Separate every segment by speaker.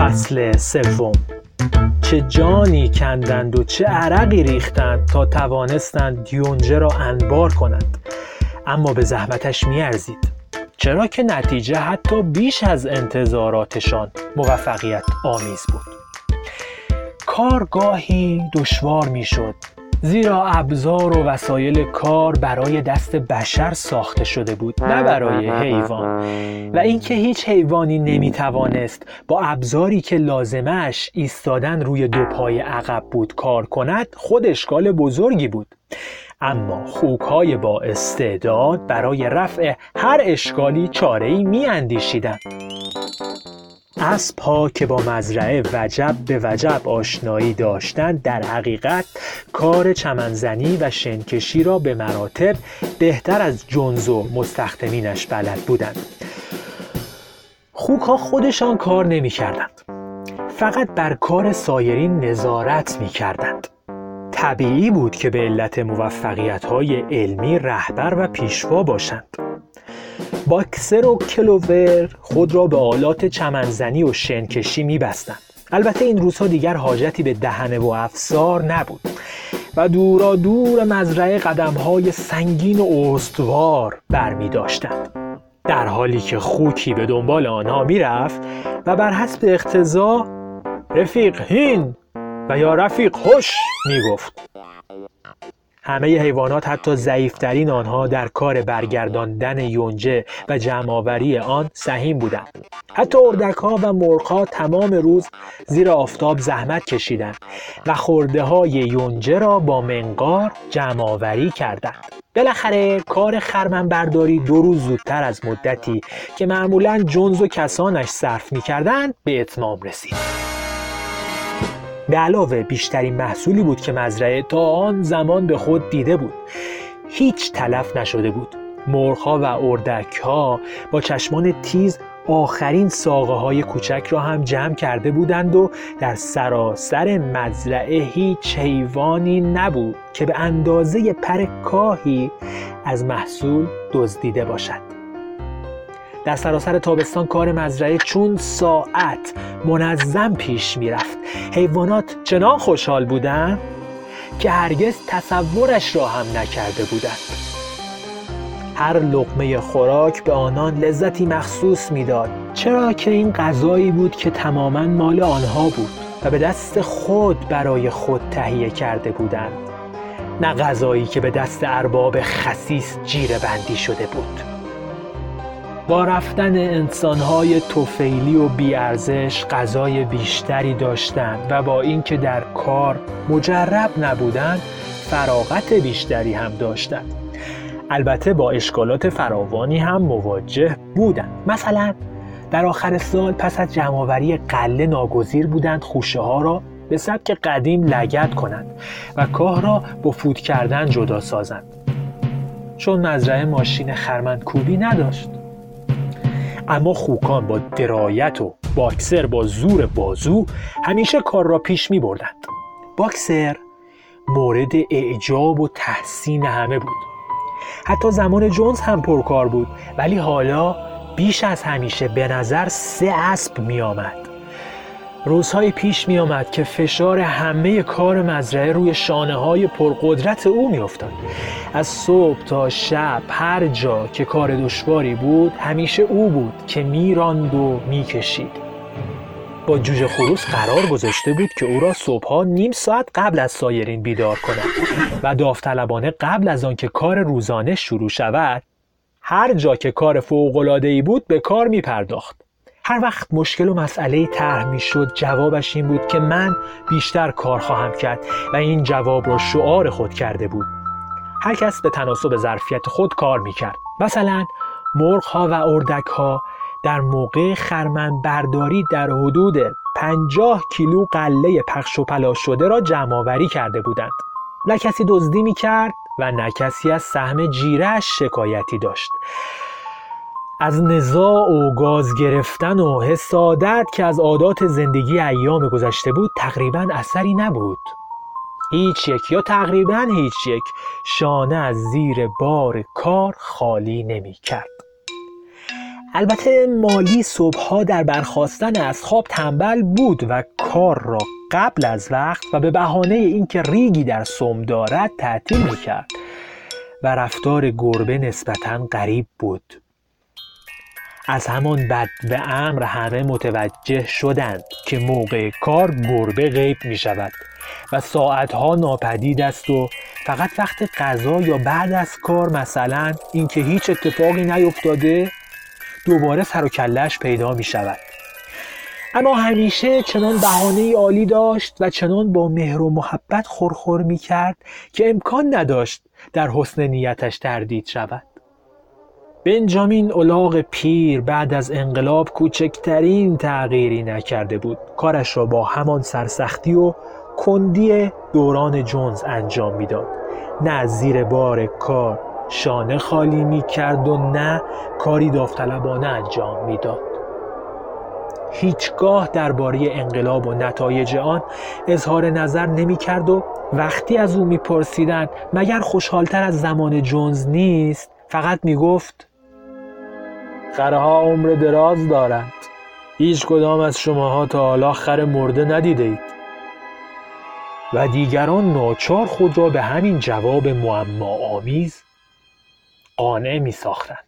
Speaker 1: فصل سوم. چه جانی کندند و چه عرقی ریختند تا توانستند یونجه را انبار کنند، اما به زحمتش می‌ارزید، چرا که نتیجه حتی بیش از انتظاراتشان موفقیت آمیز بود. کار گاهی دشوار می‌شد، زیرا ابزار و وسایل کار برای دست بشر ساخته شده بود، نه برای حیوان، و اینکه هیچ حیوانی نمیتوانست با ابزاری که لازمش ایستادن روی دو پای عقب بود کار کند خود اشکال بزرگی بود. اما خوک‌های با استعداد برای رفع هر اشکالی چاره‌ای می‌اندیشیدند. اسب‌ها که با مزرعه وجب به وجب آشنایی داشتند در حقیقت کار چمنزنی و شنکشی را به مراتب بهتر از جونز و مستخدمینش بلد بودند. خوک‌ها خودشان کار نمی‌کردند، فقط بر کار سایرین نظارت می‌کردند. طبیعی بود که به علت موفقیت‌های علمی رهبر و پیشوا باشند. باکسر و کلوور خود را به آلات چمنزنی و شنکشی می‌بستند. البته این روزها دیگر حاجتی به دهنه و افسار نبود و دورا دور مزرعه قدم‌های سنگین و استوار برمی داشتند، در حالی که خوکی به دنبال آنها می‌رفت و بر حسب اقتضا رفیق هین و یا رفیق خوش می‌گفت. همه حیوانات، حتی ضعیف‌ترین آنها، در کار برگرداندن یونجه و جمع‌آوری آن سهیم بودند. حتی اردک‌ها و مرغ‌ها تمام روز زیر آفتاب زحمت کشیدند و خرده‌های یونجه را با منقار جمع‌آوری کردند. بالاخره کار خرمنبرداری 2 روز زودتر از مدتی که معمولاً جونز و کسانش صرف می‌کردند به اتمام رسید. به علاوه بیشترین محصولی بود که مزرعه تا آن زمان به خود دیده بود. هیچ تلف نشده بود. مرغ‌ها و اردک‌ها با چشمان تیز آخرین ساقه‌های کوچک را هم جمع کرده بودند و در سراسر مزرعه هیچ حیوانی نبود که به اندازه پر کاهی از محصول دزدیده باشد. در سراسر تابستان کار مزرعه چون ساعت منظم پیش می‌رفت. حیوانات چنان خوشحال بودند که هرگز تصورش را هم نکرده بودند. هر لقمه خوراک به آنان لذتی مخصوص می‌داد، چرا که این غذایی بود که تماماً مال آنها بود و به دست خود برای خود تهیه کرده بودند، نه غذایی که به دست ارباب خسیس جیره بندی شده بود. با رفتن انسان‌های طفیلی و بی‌ارزش غذای بیشتری داشتند و با اینکه در کار مجرب نبودند فراغت بیشتری هم داشتند. البته با اشکالات فراوانی هم مواجه بودند. مثلا در آخر سال پس از جمع‌آوری غله ناگزیر بودند خوشه‌ها را به سبک قدیم لگد کنند و کاه را با فوت کردن جدا سازند، چون مزرعه ماشین خرمنکوبی نداشت. اما خوکان با درایت و باکسر با زور بازو همیشه کار را پیش می بردند. باکسر مورد اعجاب و تحسین همه بود. حتی زمان جونز هم پرکار بود، ولی حالا بیش از همیشه به نظر 3 اسب می آمد. روزهای پیش می آمد که فشار همه کار مزرعه روی شانه های پرقدرت او می افتاد. از صبح تا شب هر جا که کار دشواری بود همیشه او بود که می راند و می کشید. با جوجه خروس قرار گذاشته بود که او را صبحها نیم ساعت قبل از سایرین بیدار کند و داوطلبانه قبل از آن که کار روزانه شروع شود هر جا که کار فوق‌العاده‌ای بود به کار می پرداخت. هر وقت مشکل و مسئله‌ای طرح می‌شد جوابش این بود که من بیشتر کار خواهم کرد و این جواب را شعار خود کرده بود. هر کس به تناسب ظرفیت خود کار می‌کرد. مثلا مرغ‌ها و اردک‌ها در موقع خرمنبرداری در حدود 50 کیلو غله پخش و پلاس شده را جمع‌آوری کرده بودند. نه کسی دزدی می‌کرد و نه کسی از سهم جیره‌اش شکایتی داشت. از نزاع و گاز گرفتن و حسادت که از عادات زندگی ایام گذشته بود تقریباً اثری نبود. هیچ یک یا تقریباً هیچ یک شانه از زیر بار کار خالی نمی کرد. البته مالی صبحها در برخاستن از خواب تنبل بود و کار را قبل از وقت و به بهانه اینکه ریگی در سم دارد تعطیل میکرد و رفتار گربه نسبتاً غریب بود. از همان بد و امر همه متوجه شدند که موقع کار گربه غیب می شود و ساعتها ناپدید است و فقط وقت غذا یا بعد از کار، مثلا اینکه هیچ اتفاقی نیفتاده، دوباره سر و کله‌اش پیدا می شود. اما همیشه چنان بهانه‌ای عالی داشت و چنان با مهر و محبت خورخور می کرد که امکان نداشت در حسن نیتش تردید شود. بنجامین الاغ پیر بعد از انقلاب کوچکترین تغییری نکرده بود. کارش را با همان سرسختی و کندی دوران جونز انجام میداد. نه از زیر بار کار شانه خالی میکرد و نه کاری داوطلبانه انجام میداد. هیچگاه درباره انقلاب و نتایج آن اظهار نظر نمیکرد و وقتی از او میپرسیدند مگر خوشحالتر از زمان جونز نیست، فقط میگفت خرها عمر دراز دارند. هیچ کدام از شماها تا حالا خر مرده ندیده اید. و دیگران ناچار خود را به همین جواب معماآمیز قانع می ساختند.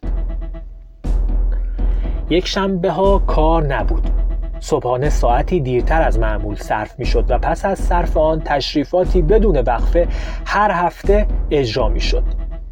Speaker 1: یک شنبه ها کار نبود. صبحانه ساعتی دیرتر از معمول صرف می شد و پس از صرف آن تشریفاتی بدون وقفه هر هفته اجرا می شد.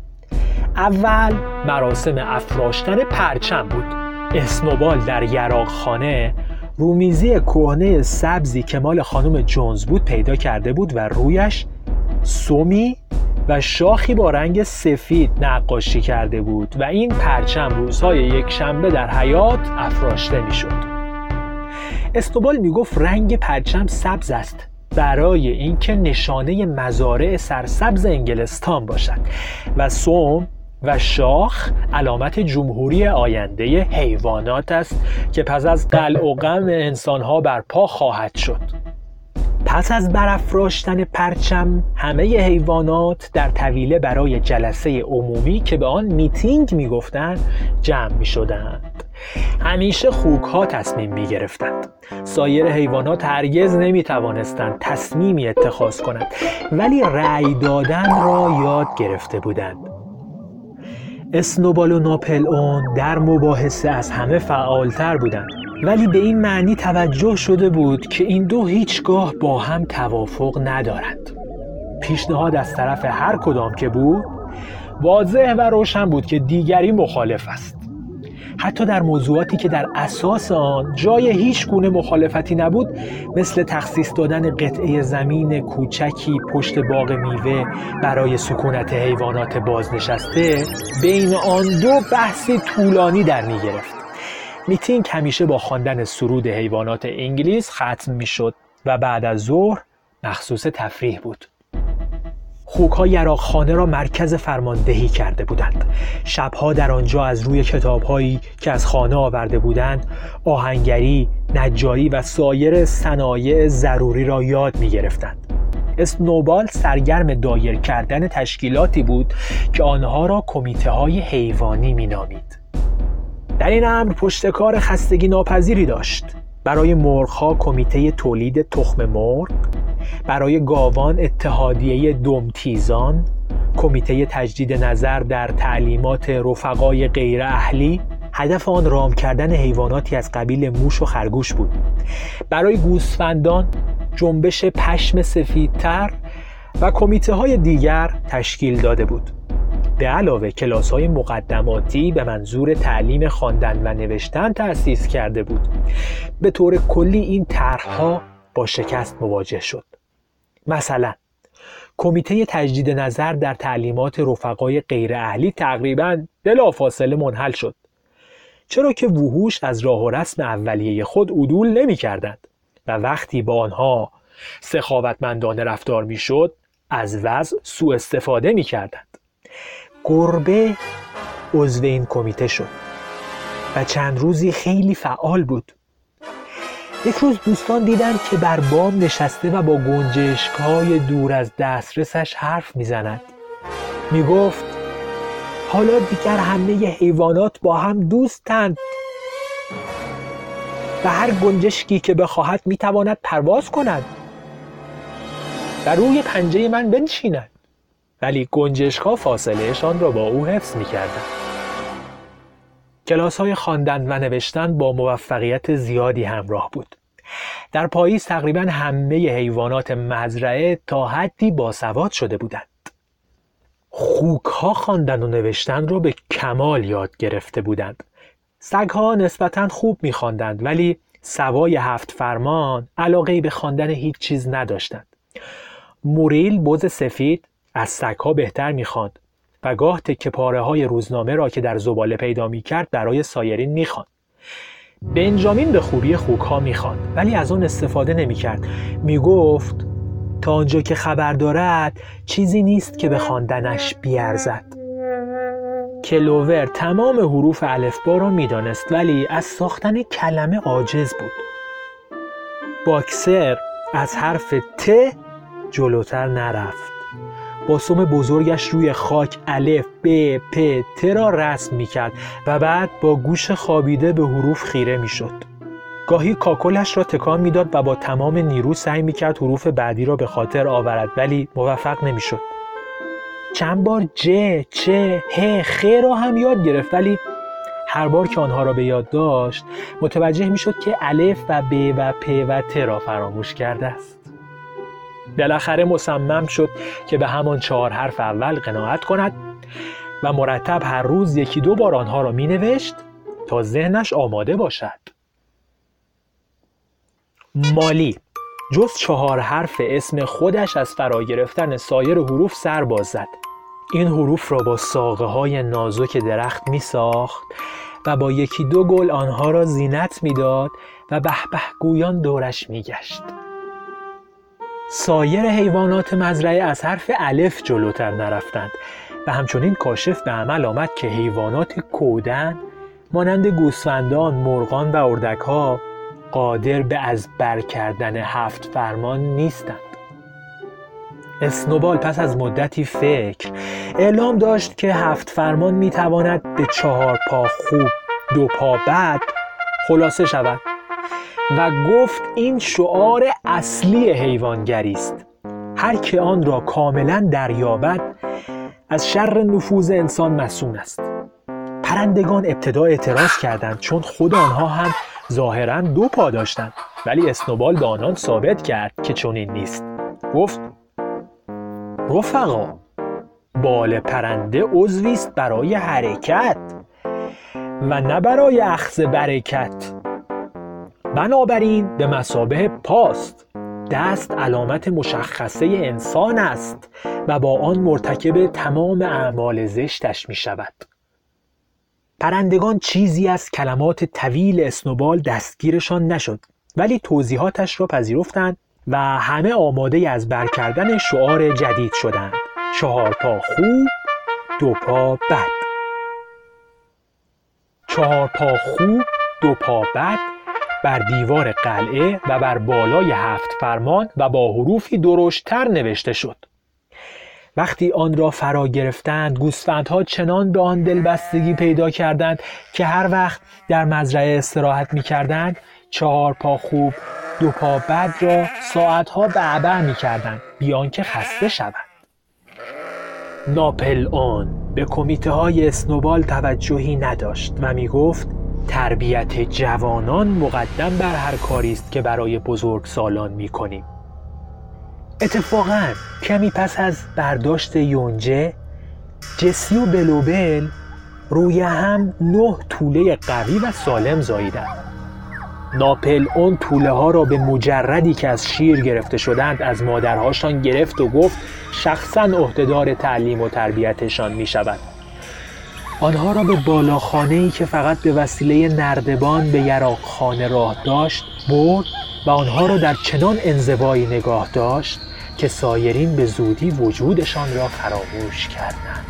Speaker 1: اول مراسم افراشتن پرچم بود. اسنوبال در یراقخانه رومیزی کهنه سبزی که مال خانم جونز بود پیدا کرده بود و رویش سمی و شاخی با رنگ سفید نقاشی کرده بود و این پرچم روزهای یک شنبه در حیاط افراشته می شد. اسنوبال می گفت رنگ پرچم سبز است برای اینکه نشانه مزارع سرسبز انگلستان باشد و سم و شاخ علامت جمهوری آینده حیوانات است که پس از قلع و قم انسانها برپا خواهد شد. پس از برافراشتن پرچم همه حیوانات در طویله برای جلسه عمومی که به آن میتینگ میگفتند جمع میشدند. همیشه خوک‌ها تصمیم میگرفتند. سایر حیوانات هرگز نمیتوانستند تصمیمی اتخاذ کنند، ولی رأی دادن را یاد گرفته بودند. اسنوبال و ناپل اون در مباحثه از همه فعالتر بودند، ولی به این معنی توجه شده بود که این دو هیچگاه با هم توافق ندارند. پیشنهاد از طرف هر کدام که بود واضح و روشن بود که دیگری مخالف است. حتی در موضوعاتی که در اساس آن جای هیچ گونه مخالفتی نبود، مثل تخصیص دادن قطعه زمین کوچکی پشت باغ میوه برای سکونت حیوانات بازنشسته، بین آن دو بحثی طولانی در می گرفت. میتینگ همیشه با خواندن سرود حیوانات انگلیس ختم می شد و بعد از ظهر مخصوص تفریح بود. خوک‌ها یراقخانه را مرکز فرماندهی کرده بودند. شبها در آنجا از روی کتاب‌هایی که از خانه آورده بودند، آهنگری، نجاری و سایر صنایع ضروری را یاد می‌گرفتند. اسنوبال سرگرم دایر کردن تشکیلاتی بود که آنها را کمیته‌های حیوانی می‌نامید. در این امر پشتکار خستگی ناپذیری داشت. برای مرغ‌ها کمیته تولید تخم مرغ، برای گاوان اتحادیه دمتیزان، کمیته تجدید نظر در تعلیمات رفقای غیر اهلی. هدف آن رام کردن حیواناتی از قبیل موش و خرگوش بود. برای گوسفندان جنبش پشم سفیدتر و کمیته های دیگر تشکیل داده بود. به علاوه کلاس های مقدماتی به منظور تعلیم خواندن و نوشتن تأسیس کرده بود. به طور کلی این طرح‌ها با شکست مواجه شد. مثلا کمیته تجدید نظر در تعلیمات رفقای غیر اهلی تقریباً بلافاصله منحل شد، چرا که وحوش از راه و رسم اولیه خود عدول نمی کردند و وقتی با آنها سخاوتمندانه رفتار می شد از وضع سوء استفاده می کردند. گربه عضو این کمیته شد و چند روزی خیلی فعال بود. یک روز دوستان دیدند که بر بام نشسته و با گنجشک‌های دور از دسترسش حرف می‌زند. میگفت حالا دیگر همه حیوانات با هم دوستند و هر گنجشکی که بخواهد میتواند پرواز کند و روی پنجه من بنشیند. ولی گنجشک‌ها فاصلهشان را با او حفظ میکردند. کلاس‌های خواندن و نوشتن با موفقیت زیادی همراه بود. در پاییز تقریباً همه حیوانات مزرعه تا حدی باسواد شده بودند. خوک‌ها خواندن و نوشتن را به کمال یاد گرفته بودند. سگ‌ها نسبتاً خوب می‌خواندند ولی سوای 7 فرمان علاقه‌ای به خواندن هیچ چیز نداشتند. موریل بز سفید از سگ‌ها بهتر می‌خواند و گاه تکه پاره‌های روزنامه را که در زباله پیدا می‌کرد برای سایرین می‌خواند. بنجامین به خوبی خوک‌ها می‌خواند ولی از آن استفاده نمی‌کرد. می‌گفت تا آنجا که خبر دارد چیزی نیست که به خواندنش بیارزد. کلوور تمام حروف الفبا را می‌دانست ولی از ساختن کلمه عاجز بود. باکسر از حرف ت جلوتر نرفت. با سم بزرگش روی خاک الف، ب، پ، ت را رسم می‌کرد و بعد با گوش خوابیده به حروف خیره می‌شد. گاهی کاکلش را تکان می‌داد و با تمام نیرو سعی می‌کرد حروف بعدی را به خاطر آورد ولی موفق نمی‌شد. چند بار ج، چ، ه، خ را هم یاد گرفت ولی هر بار که آنها را به یاد داشت متوجه می‌شد که الف و ب و پ و ت را فراموش کرده است. بالاخره مصمم شد که به همان 4 حرف اول قناعت کند و مرتب هر روز 1-2 بار آنها را می نوشت تا ذهنش آماده باشد. مالی جز 4 حرف اسم خودش از فرا گرفتن سایر حروف سر باز زد. این حروف را با ساقه های نازک درخت می ساخت و با 1-2 گل آنها را زینت می داد و به به گویان دورش می گشت. سایر حیوانات مزرعه از حرف الف جلوتر نرفتند و همچنین کاشف به عمل آمد که حیوانات کودن مانند گوسفندان، مرغان و اردک‌ها قادر به از بر کردن 7 فرمان نیستند. اسنوبال پس از مدتی فکر اعلام داشت که 7 فرمان میتواند به 4 پا خوب 2 پا بد خلاصه شود و گفت این شعار اصلی حیوانگری است. هر که آن را کاملا دریابد از شر نفوذ انسان مصون است. پرندگان ابتدا اعتراض کردند چون خود آنها هم ظاهراً 2 پا داشتند ولی اسنوبال به آنان ثابت کرد که چنین نیست. گفت رفقا، بال پرنده عضوی است برای حرکت و نه برای اخذ برکت. بنابراین به مثابه پاست. دست علامت مشخصه انسان است و با آن مرتکب تمام اعمال زشتش می شود. پرندگان چیزی از کلمات طویل اسنوبال دستگیرشان نشد ولی توضیحاتش را پذیرفتند و همه آماده از بر کردن شعار جدید شدند: 4 پا خوب 2 پا بد. 4 پا خوب 2 پا بد بر دیوار قلعه و بر بالای 7 فرمان و با حروفی درشت‌تر نوشته شد. وقتی آن را فرا گرفتند گوسفندها چنان به آن دلبستگی پیدا کردند که هر وقت در مزرعه استراحت می‌کردند 4 پا خوب 2 پا بد را ساعتها بعبع می‌کردند بی آنکه خسته شوند. ناپلئون به کمیته‌های اسنوبال توجهی نداشت و می‌گفت تربیت جوانان مقدم بر هر کاری است که برای بزرگسالان می‌کنیم. اتفاقاً کمی پس از برداشت یونجه، جسی و بلوبل روی هم 9 توله قوی و سالم زاییدند. ناپلئون توله ها را به مجردی که از شیر گرفته شدند از مادرهاشان گرفت و گفت شخصاً عهدهدار تعلیم و تربیتشان می شود. آنها را به بالاخانه‌ای که فقط به وسیله نردبان به یراقخانه راه داشت برد و آنها را در چنان انزوایی نگاه داشت که سایرین به زودی وجودشان را فراموش کردند.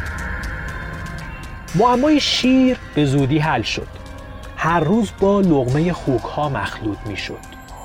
Speaker 1: معمای شیر به زودی حل شد. هر روز با لقمه خوک‌ها مخلوط می‌شد.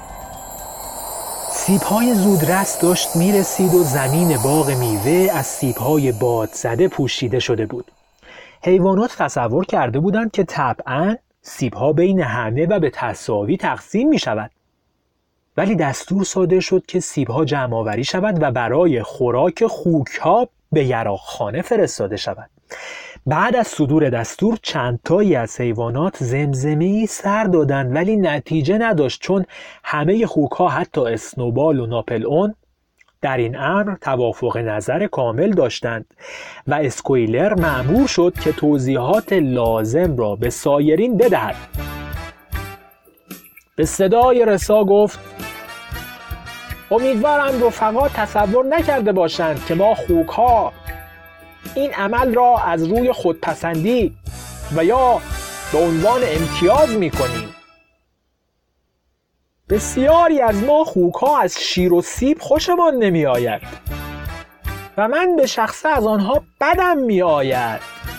Speaker 1: سیب‌های زودرس داشت می‌رسید و زمین باغ میوه از سیب‌های باد زده پوشیده شده بود. حیوانات تصور کرده بودند که طبعاً سیب‌ها بین همه و به تساوی تقسیم می شود. ولی دستور صادر شد که سیب‌ها جمع‌آوری شود و برای خوراک خوک‌ها به یراقخانه فرستاده شود. بعد از صدور دستور چند تایی از حیوانات زمزمه‌ای سر دادند، ولی نتیجه نداشت، چون همه خوک‌ها حتی اسنوبال و ناپلئون در این امر توافق نظر کامل داشتند و اسکویلر مأمور شد که توضیحات لازم را به سایرین بدهد. به صدای رسا گفت: امیدوارم رفقا تصور نکرده باشند که ما خوک‌ها این عمل را از روی خودپسندی و یا به عنوان امتیاز می‌کنیم. بسیاری از ما خوک‌ها از شیر و سیب خوشمان نمی آید و من به شخصه از آنها بدم می آید.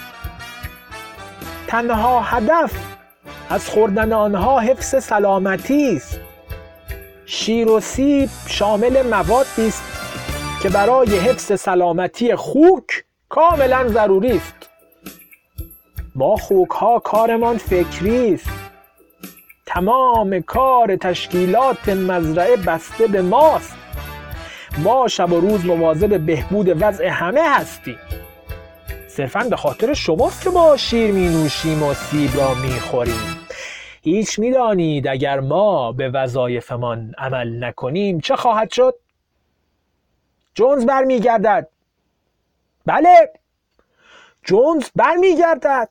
Speaker 1: تنها هدف از خوردن آنها حفظ سلامتی است. شیر و سیب شامل موادی است که برای حفظ سلامتی خوک کاملا ضروری است. ما خوک‌ها کارمان فکری است. تمام کار تشکیلات مزرعه بسته به ماست. ما شب و روز مواظب بهبود وضع همه هستیم. صرفاً به خاطر شماست که ما شیر می نوشیم و سیب را می خوریم. هیچ می دانید اگر ما به وظایفمان عمل نکنیم چه خواهد شد؟ جونز برمی گردد. بله، جونز برمی گردد.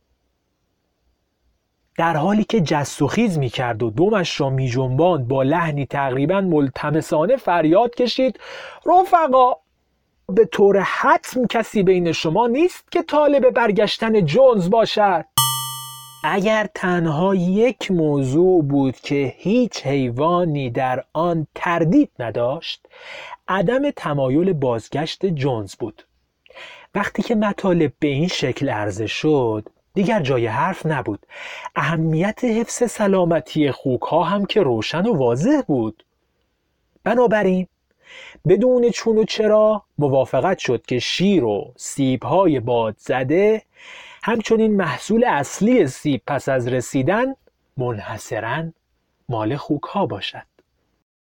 Speaker 1: در حالی که جست و خیز می کرد و دمش را می جنباند با لحنی تقریبا ملتمسانه فریاد کشید: رفقا، به طور حتم کسی بین شما نیست که طالب برگشتن جونز باشد؟ اگر تنها یک موضوع بود که هیچ حیوانی در آن تردید نداشت، عدم تمایل بازگشت جونز بود. وقتی که مطالب به این شکل عرضه شد دیگر جای حرف نبود. اهمیت حفظ سلامتی خوک‌ها هم که روشن و واضح بود. بنابراین بدون چون و چرا موافقت شد که شیر و سیب‌های باد زده همچنین محصول اصلی سیب پس از رسیدن منحصراً مال خوک‌ها باشد.